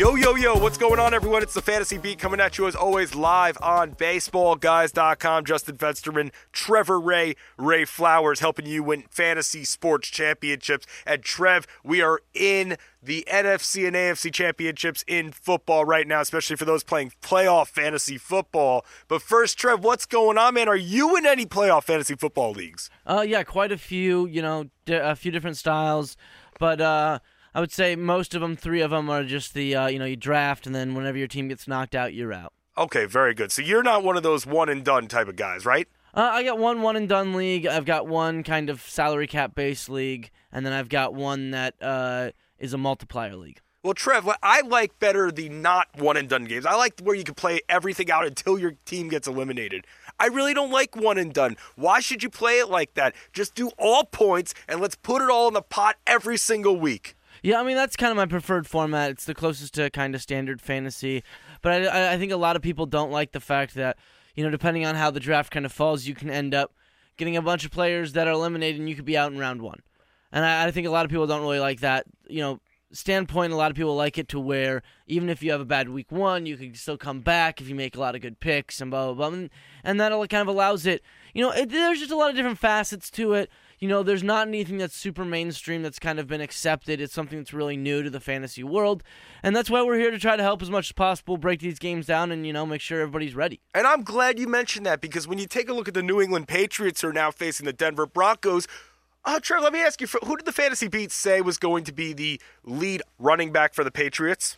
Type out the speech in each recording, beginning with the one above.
Yo, what's going on, everyone? It's the Fantasy Beat coming at you, as always, live on BaseballGuys.com. Justin Fensterman, Trevor Ray Flowers, helping you win fantasy sports championships. And Trev, we are in the NFC and AFC championships in football right now, especially for those playing playoff fantasy football. But first, Trev, what's going on, man? Are you in any playoff fantasy football leagues? Yeah, quite a few, a few different styles. But I would say most of them, 3 of them are just the, you draft, and then whenever your team gets knocked out, you're out. Okay, very good. So you're not one of those one-and-done type of guys, right? I got one-and-done league. I've got one kind of salary cap-based league, and then I've got one that is a multiplier league. Well, Trev, I like better the not one-and-done games. I like where you can play everything out until your team gets eliminated. I really don't like one-and-done. Why should you play it like that? Just do all points, and let's put it all in the pot every single week. Yeah, I mean, that's kind of my preferred format. It's the closest to kind of standard fantasy. But I think a lot of people don't like the fact that, depending on how the draft kind of falls, you can end up getting a bunch of players that are eliminated and you could be out in round 1. And I think a lot of people don't really like that, standpoint. A lot of people like it to where even if you have a bad week 1, you can still come back if you make a lot of good picks and blah, blah, blah. And that kind of allows it. There's just a lot of different facets to it. There's not anything that's super mainstream that's kind of been accepted. It's something that's really new to the fantasy world. And that's why we're here to try to help as much as possible, break these games down, and, make sure everybody's ready. And I'm glad you mentioned that, because when you take a look at the New England Patriots, who are now facing the Denver Broncos, Trevor, let me ask you, who did the Fantasy Beat say was going to be the lead running back for the Patriots?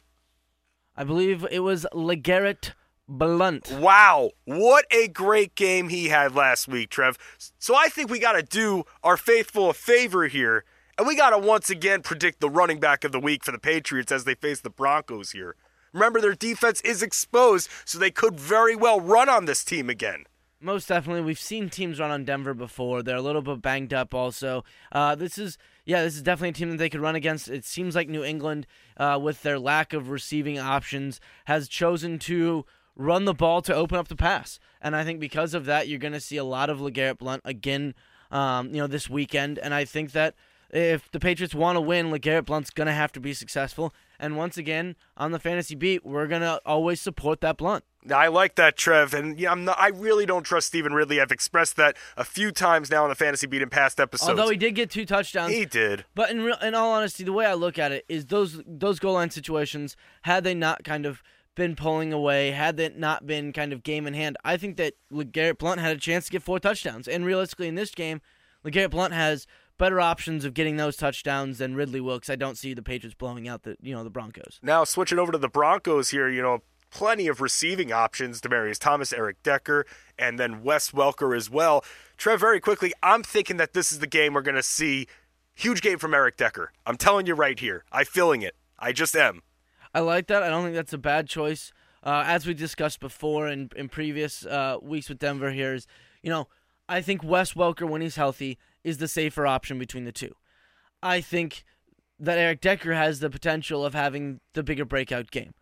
I believe it was LeGarrette Blount. Wow, what a great game he had last week, Trev. So I think we got to do our faithful a favor here, and we got to once again predict the running back of the week for the Patriots as they face the Broncos here. Remember, their defense is exposed, so they could very well run on this team again. Most definitely. We've seen teams run on Denver before. They're a little bit banged up also. This is definitely a team that they could run against. It seems like New England, with their lack of receiving options, has chosen to run the ball to open up the pass. And I think because of that, you're going to see a lot of LeGarrette Blount again, this weekend. And I think that if the Patriots want to win, LeGarrette Blount's going to have to be successful. And once again, on the Fantasy Beat, we're going to always support that Blount. I like that, Trev, and I really don't trust Stephen Ridley. I've expressed that a few times now on the Fantasy Beat in past episodes. Although he did get 2 touchdowns. He did. But in all honesty, the way I look at it is those goal line situations, had they not kind of been pulling away, had that not been kind of game in hand, I think that LeGarrette Blount had a chance to get 4 touchdowns. And realistically, in this game, LeGarrette Blount has better options of getting those touchdowns than Ridley will, because I don't see the Patriots blowing out the Broncos. Now, switching over to the Broncos here, plenty of receiving options, Demaryius Thomas, Eric Decker, and then Wes Welker as well. Trev, very quickly, I'm thinking that this is the game we're going to see. Huge game from Eric Decker. I'm telling you right here. I'm feeling it. I just am. I like that. I don't think that's a bad choice. As we discussed before in previous weeks with Denver here is, I think Wes Welker, when he's healthy, is the safer option between the two. I think that Eric Decker has the potential of having the bigger breakout game.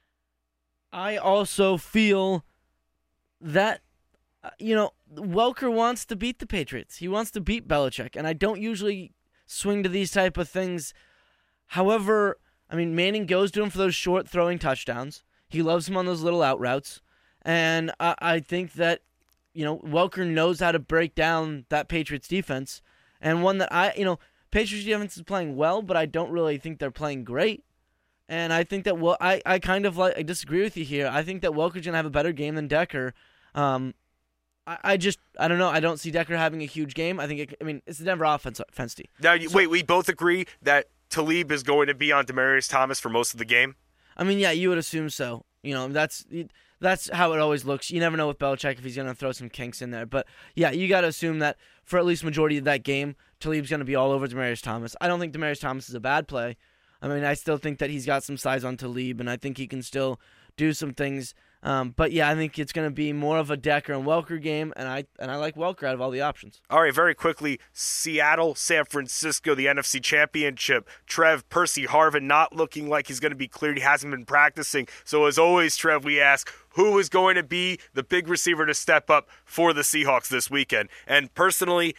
I also feel that, Welker wants to beat the Patriots. He wants to beat Belichick, and I don't usually swing to these type of things. However, Manning goes to him for those short throwing touchdowns. He loves him on those little out routes, and I think that, Welker knows how to break down that Patriots defense, and one that Patriots defense is playing well, but I don't really think they're playing great. And I think that I disagree with you here. I think that Welker's gonna have a better game than Decker. I don't know. I don't see Decker having a huge game. I think it's the Denver offense, Fensty. Now, wait, we both agree that Talib is going to be on Demaryius Thomas for most of the game? Yeah, you would assume so. That's how it always looks. You never know with Belichick if he's going to throw some kinks in there. But, yeah, you got to assume that for at least majority of that game, Talib's going to be all over Demaryius Thomas. I don't think Demaryius Thomas is a bad play. I still think that he's got some size on Talib, and I think he can still do some things. But, yeah, I think it's going to be more of a Decker and Welker game, and I like Welker out of all the options. All right, very quickly, Seattle, San Francisco, the NFC Championship. Trev, Percy Harvin not looking like he's going to be cleared. He hasn't been practicing. So, as always, Trev, we ask, who is going to be the big receiver to step up for the Seahawks this weekend? And personally,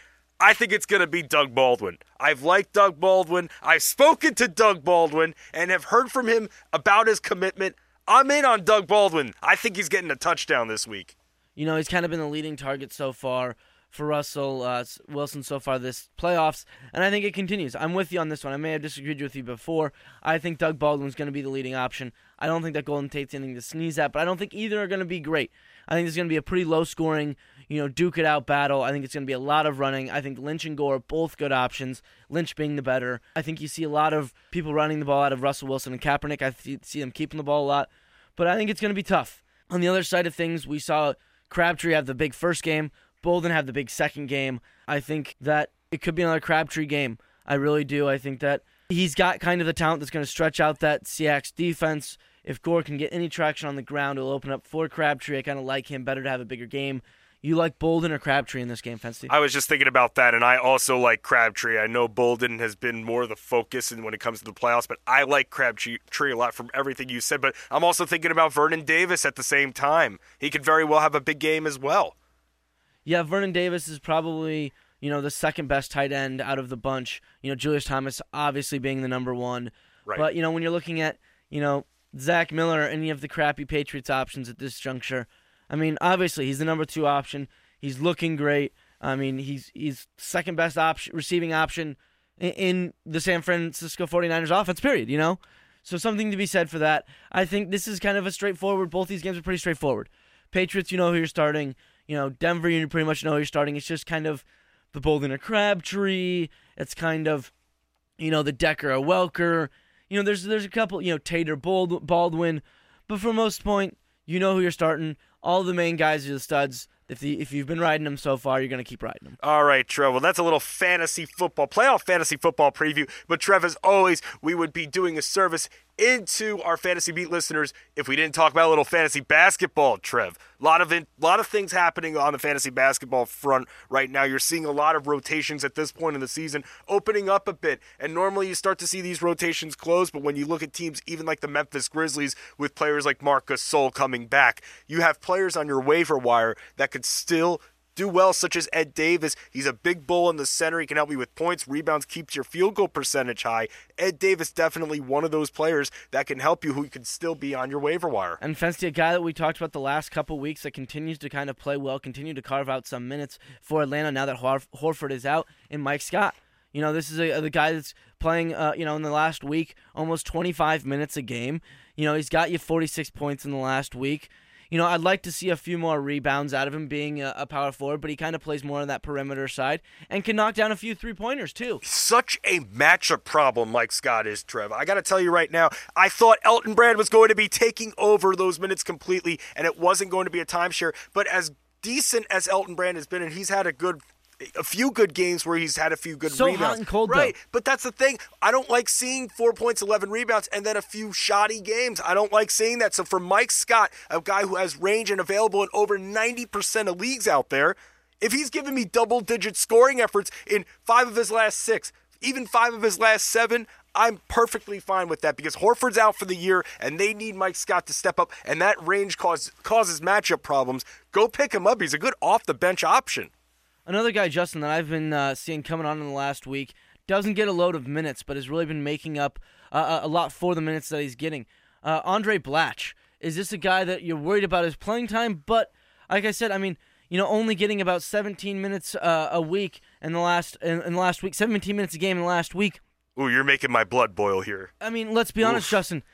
I think it's going to be Doug Baldwin. I've liked Doug Baldwin. I've spoken to Doug Baldwin and have heard from him about his commitment. I'm in on Doug Baldwin. I think he's getting a touchdown this week. You know, he's kind of been the leading target so far for Russell Wilson so far this playoffs, and I think it continues. I'm with you on this one. I may have disagreed with you before. I think Doug Baldwin's going to be the leading option. I don't think that Golden Tate's anything to sneeze at, but I don't think either are going to be great. I think it's going to be a pretty low-scoring, duke-it-out battle. I think it's going to be a lot of running. I think Lynch and Gore are both good options, Lynch being the better. I think you see a lot of people running the ball out of Russell Wilson and Kaepernick. I see them keeping the ball a lot, but I think it's going to be tough. On the other side of things, we saw Crabtree have the big first game, Bolden have the big second game. I think that it could be another Crabtree game. I really do. I think that he's got kind of the talent that's going to stretch out that Seahawks defense. If Gore can get any traction on the ground, it'll open up for Crabtree. I kind of like him better to have a bigger game. You like Bolden or Crabtree in this game, Fensty? I was just thinking about that, and I also like Crabtree. I know Bolden has been more the focus when it comes to the playoffs, but I like Crabtree a lot from everything you said. But I'm also thinking about Vernon Davis at the same time. He could very well have a big game as well. Yeah, Vernon Davis is probably, the second best tight end out of the bunch. Julius Thomas obviously being the number one. Right. But, when you're looking at, Zach Miller or any of the crappy Patriots options at this juncture, I mean, obviously he's the number 2 option. He's looking great. I mean, he's second best receiving option in the San Francisco 49ers offense, period, So something to be said for that. I think this is kind of a straightforward, both these games are pretty straightforward. Patriots, you know who you're starting. Denver, you pretty much know who you're starting. It's just kind of the Bolden or Crabtree. It's kind of, the Decker or Welker. There's a couple, Tate or Baldwin. But for most point, you know who you're starting. All the main guys are the studs. If you've been riding them so far, you're going to keep riding them. All right, Trev. Well, that's a little playoff fantasy football preview. But, Trev, as always, we would be doing a service into our Fantasy Beat listeners if we didn't talk about a little fantasy basketball, Trev. A lot of things happening on the fantasy basketball front right now. You're seeing a lot of rotations at this point in the season opening up a bit. And normally you start to see these rotations close, but when you look at teams even like the Memphis Grizzlies with players like Marc Gasol coming back, you have players on your waiver wire that could still do well, such as Ed Davis. He's a big bull in the center. He can help you with points, rebounds, keeps your field goal percentage high. Ed Davis definitely one of those players that can help you who could still be on your waiver wire. And Fensty, a guy that we talked about the last couple weeks that continues to kind of play well, continue to carve out some minutes for Atlanta now that Horford is out, and Mike Scott. This is the guy that's playing, in the last week, almost 25 minutes a game. He's got you 46 points in the last week. I'd like to see a few more rebounds out of him being a power forward, but he kind of plays more on that perimeter side and can knock down a few three-pointers, too. Such a matchup problem Mike Scott is, Trev. I got to tell you right now, I thought Elton Brand was going to be taking over those minutes completely, and it wasn't going to be a timeshare. But as decent as Elton Brand has been, and he's had a few good games where he's had a few good rebounds. So hot and cold, right, though. But that's the thing. I don't like seeing 4 points, 11 rebounds, and then a few shoddy games. I don't like seeing that. So for Mike Scott, a guy who has range and available in over 90% of leagues out there, if he's giving me double-digit scoring efforts in 5 of his last 6, even 5 of his last 7, I'm perfectly fine with that because Horford's out for the year and they need Mike Scott to step up, and that range causes matchup problems. Go pick him up. He's a good off-the-bench option. Another guy, Justin, that I've been seeing coming on in the last week, doesn't get a load of minutes, but has really been making up a lot for the minutes that he's getting. Andre Blatch. Is this a guy that you're worried about his playing time? But, like I said, only getting about 17 minutes a week in the last week, 17 minutes a game in the last week. Ooh, you're making my blood boil here. Let's be honest, Justin.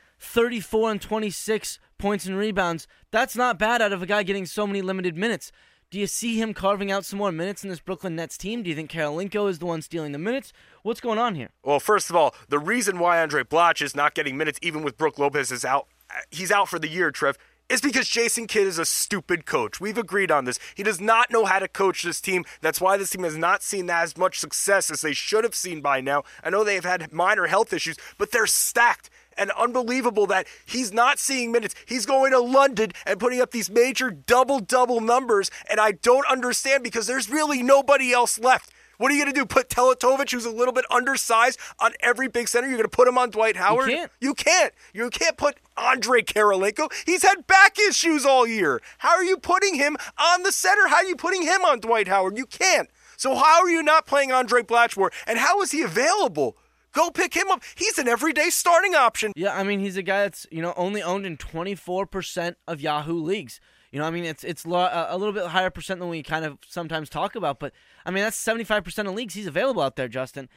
34 and 26 points and rebounds. That's not bad out of a guy getting so many limited minutes. Do you see him carving out some more minutes in this Brooklyn Nets team? Do you think Karolinko is the one stealing the minutes? What's going on here? Well, first of all, the reason why Andre Blatch is not getting minutes, even with Brook Lopez he's out for the year, Trev, is because Jason Kidd is a stupid coach. We've agreed on this. He does not know how to coach this team. That's why this team has not seen as much success as they should have seen by now. I know they've had minor health issues, but they're stacked. And unbelievable that he's not seeing minutes. He's going to London and putting up these major double-double numbers, and I don't understand because there's really nobody else left. What are you going to do? Put Teletovic, who's a little bit undersized, on every big center? You're going to put him on Dwight Howard? You can't. You can't put Andre Karolinko. He's had back issues all year. How are you putting him on the center? How are you putting him on Dwight Howard? You can't. So how are you not playing Andre Blatchmore? And how is he available? Go pick him up. He's an everyday starting option. Yeah, I mean, he's a guy that's, only owned in 24% of Yahoo leagues. I mean, it's a little bit higher percent than we kind of sometimes talk about, but I mean, that's 75% of leagues. He's available out there, Justin.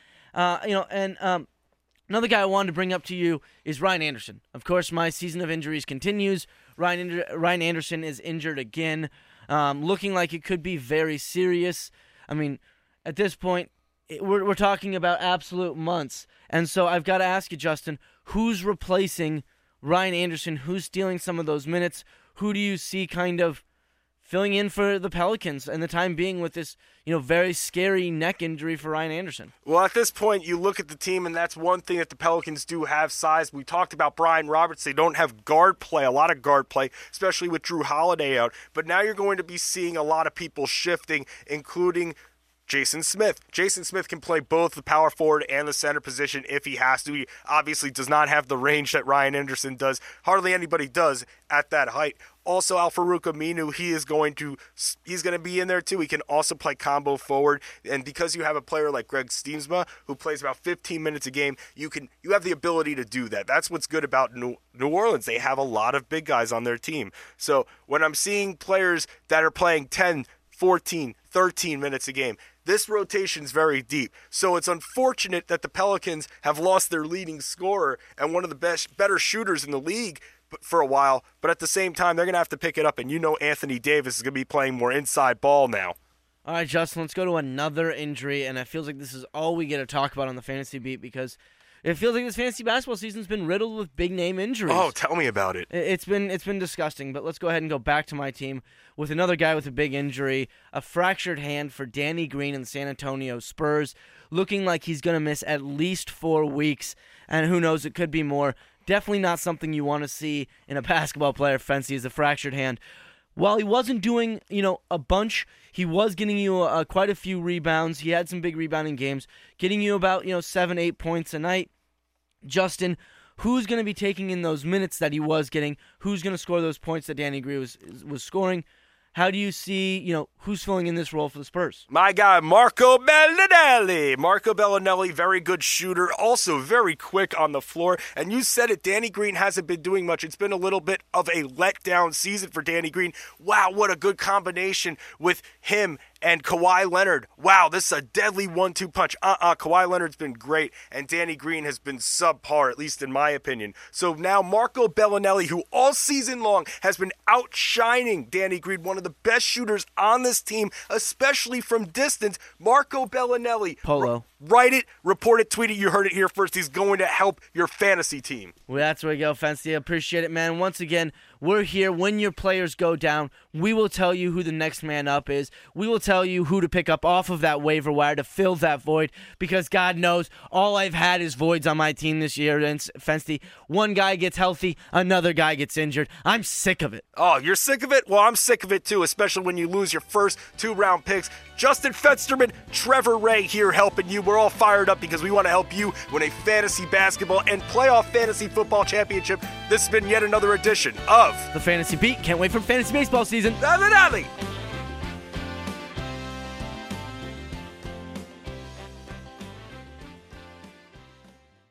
Another guy I wanted to bring up to you is Ryan Anderson. Of course, my season of injuries continues. Ryan Anderson is injured again, looking like it could be very serious. I mean, at this point, we're talking about absolute months. And so I've got to ask you, Justin, who's replacing Ryan Anderson? Who's stealing some of those minutes? Who do you see kind of filling in for the Pelicans and the time being with this, very scary neck injury for Ryan Anderson? Well, at this point, you look at the team, and that's one thing that the Pelicans do have size. We talked about Brian Roberts. They don't have guard play, a lot of guard play, especially with Drew Holiday out. But now you're going to be seeing a lot of people shifting, including Jason Smith. Jason Smith can play both the power forward and the center position if he has to. He obviously does not have the range that Ryan Anderson does. Hardly anybody does at that height. Also, Al-Farouq Aminu, he's going to be in there too. He can also play combo forward. And because you have a player like Greg Stiemsma, who plays about 15 minutes a game, you have the ability to do that. That's what's good about New Orleans. They have a lot of big guys on their team. So when I'm seeing players that are playing 10, 14, 13 minutes a game, this rotation's very deep. So it's unfortunate that the Pelicans have lost their leading scorer and one of the better shooters in the league for a while. But at the same time, they're going to have to pick it up. And Anthony Davis is going to be playing more inside ball now. All right, Justin, let's go to another injury. And it feels like this is all we get to talk about on the Fantasy Beat because it feels like this fantasy basketball season's been riddled with big-name injuries. Oh, tell me about it. It's been disgusting, but let's go ahead and go back to my team with another guy with a big injury, a fractured hand for Danny Green and the San Antonio Spurs, looking like he's going to miss at least 4 weeks, and who knows, it could be more. Definitely not something you want to see in a basketball player, Fancy, is a fractured hand. While he wasn't doing, a bunch, he was getting you quite a few rebounds. He had some big rebounding games, getting you about, 7-8 points a night. Justin, who's going to be taking in those minutes that he was getting? Who's going to score those points that Danny Green was scoring? How do you see, who's filling in this role for the Spurs? My guy, Marco Bellinelli. Marco Bellinelli, very good shooter, also very quick on the floor. And you said it, Danny Green hasn't been doing much. It's been a little bit of a letdown season for Danny Green. Wow, what a good combination with him and Kawhi Leonard. Wow, this is a deadly 1-2 punch. Kawhi Leonard's been great, and Danny Green has been subpar, at least in my opinion. So now Marco Bellinelli, who all season long has been outshining Danny Green, one of the best shooters on this team, especially from distance, Marco Bellinelli. Polo. Write it, report it, tweet it. You heard it here first. He's going to help your fantasy team. Well, that's where we go, Fancy. I appreciate it, man. Once again, we're here. When your players go down, we will tell you who the next man up is. We will tell you who to pick up off of that waiver wire to fill that void, because God knows all I've had is voids on my team this year. And Fancy, one guy gets healthy, another guy gets injured. I'm sick of it. Oh, you're sick of it? Well, I'm sick of it too, especially when you lose your first 2-round picks. Justin Fensterman, Trevor Ray here helping you. We're all fired up because we want to help you win a fantasy basketball and playoff fantasy football championship. This has been yet another edition of The Fantasy Beat. Can't wait for fantasy baseball season. Dale, dale.